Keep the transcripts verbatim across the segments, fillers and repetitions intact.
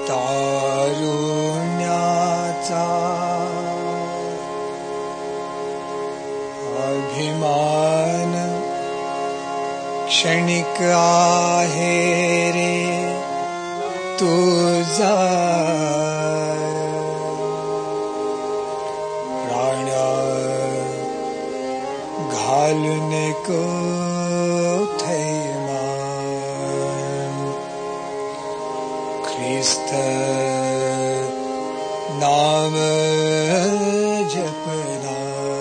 तारुण्याचा अभिमान क्षणिक आहे रे तुझा, प्राण घालून कोठे मान, ख्रिस्त नाम जपना.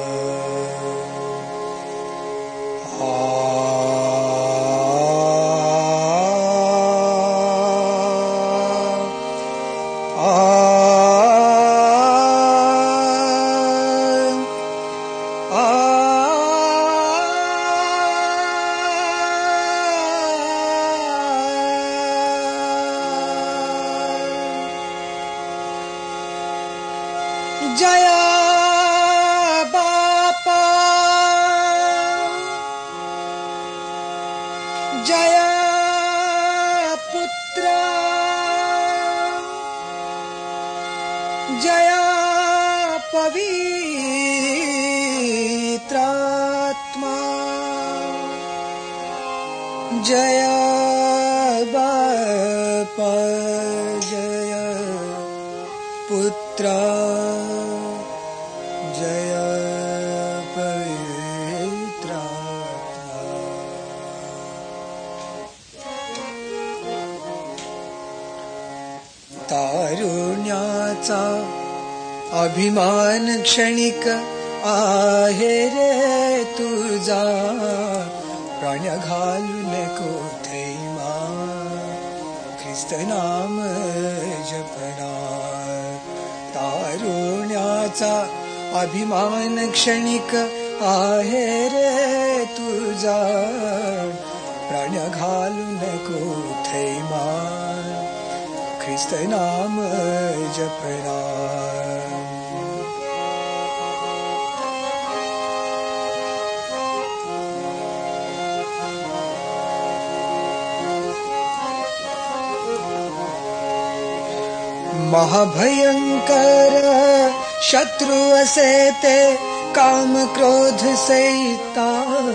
जया बापा, जया पुत्र, जया पवित्रात्मा, जया बापा, जया पुत्र, जय पवित्रात्मा. तारुण्याचा अभिमान क्षणिक आहे रे तुझा, प्राण घालून कोठे मान, ख्रिस्त नाम जपना. तारुण्याचा अभिमान क्षणिक आहे रे तुझा, प्राण घालून कोठे मान, ख्रिस्त नाम जपना. महाभयंकर शत्रु असे ते काम क्रोध सैतान,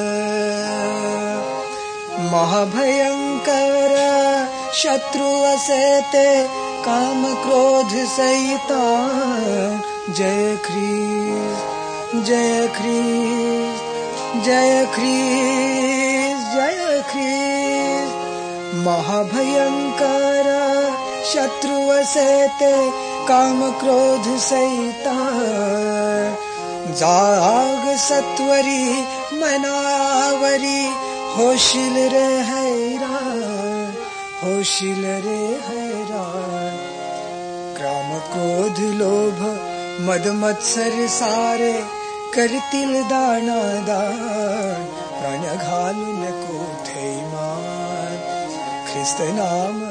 महाभयंकर शत्रु असे ते काम क्रोध सैतान. जय ख्रिस्त, जय ख्रिस्त, जय ख्रिस्त, जय ख्रिस्त. महाभयंकर शत्रु असे ते काम क्रोध सैतान. जाग सत्वरी मनावरी, होशील रे हैराण, होशील रे हैराण. काम क्रोध लोभ मद मत्सर सारे करतील दानादान, प्राण घालून कोठे मान, ख्रिस्त नाम